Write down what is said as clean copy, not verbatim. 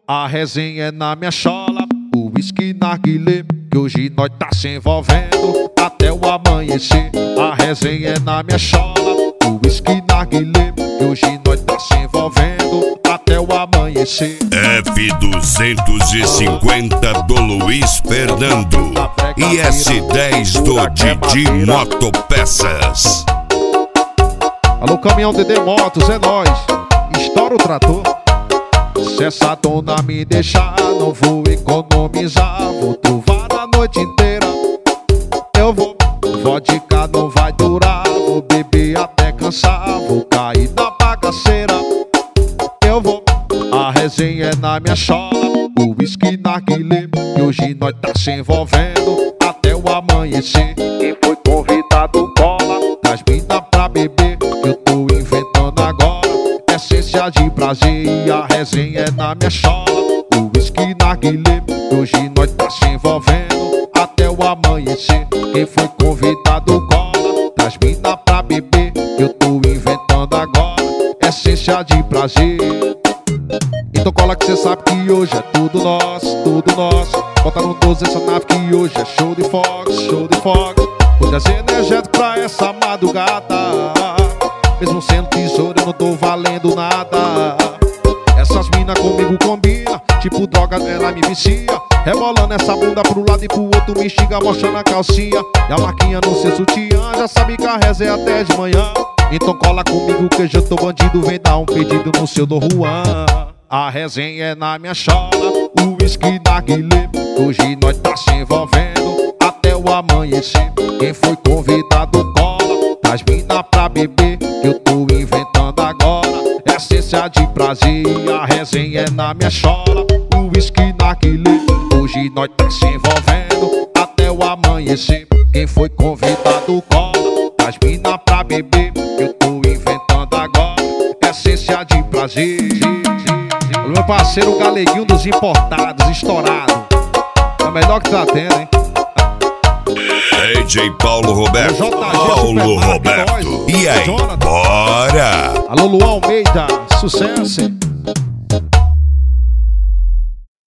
A resenha é na minha chola, o uísque narguilé, que hoje nós tá se envolvendo até o amanhecer. A resenha é na minha chola, o uísque narguilé, que hoje nós tá se envolvendo até o amanhecer. F250 do Luiz Fernando e S10 do Didi Motopeças. Alô, caminhão DD Motos, é nóis, estoura o trator. Se essa dona me deixar, não vou economizar. Vou trovar a noite inteira. Eu vou, vodka não vai durar. Vou beber até cansar, vou cair na bagaceira. Eu vou, a resenha é na minha chola, o uísque narguilé, e hoje nós tá se envolvendo até o amanhecer. Quem foi convidado cola, traz mina pra beber, eu tô inventando agora essência de prazer. E a resenha é na minha chola, o uísque narguilé, e hoje nós tá se envolvendo até o amanhecer. Quem foi convidado cola, traz mina pra beber, eu tô inventando agora essência de prazer. Então cola que cê sabe que hoje é tudo nosso, tudo nosso. Bota no 12 essa nave que hoje é show de fox, show de fox. Vou trazer energético pra essa madrugada. Mesmo sendo tesouro eu não tô valendo nada. Essas mina comigo combina, tipo droga ela me vicia. Rebolando essa bunda pro lado e pro outro, me xinga mostrando a calcinha. E a marquinha no seu sutiã, já sabe que a reza é até de manhã. Então cola comigo que hoje eu tô bandido, vem dar um pedido no seu Dom Juan. A resenha é na minha chola, o uísque narguilé, hoje nós tá se envolvendo até o amanhecer. Quem foi convidado cola, traz mina pra beber, que eu tô inventando agora essência de prazer. A resenha é na minha chola, o uísque narguilé, hoje nós tá se envolvendo até o amanhecer. Quem foi convidado cola, traz mina pra beber, que eu tô inventando agora essência de prazer. O meu parceiro Galeguinho dos importados, estourado, é o melhor que tá tendo, hein? DJ Paulo Roberto, Paulo Roberto. E aí, bora! Alô, Luan Almeida, sucesso, hein?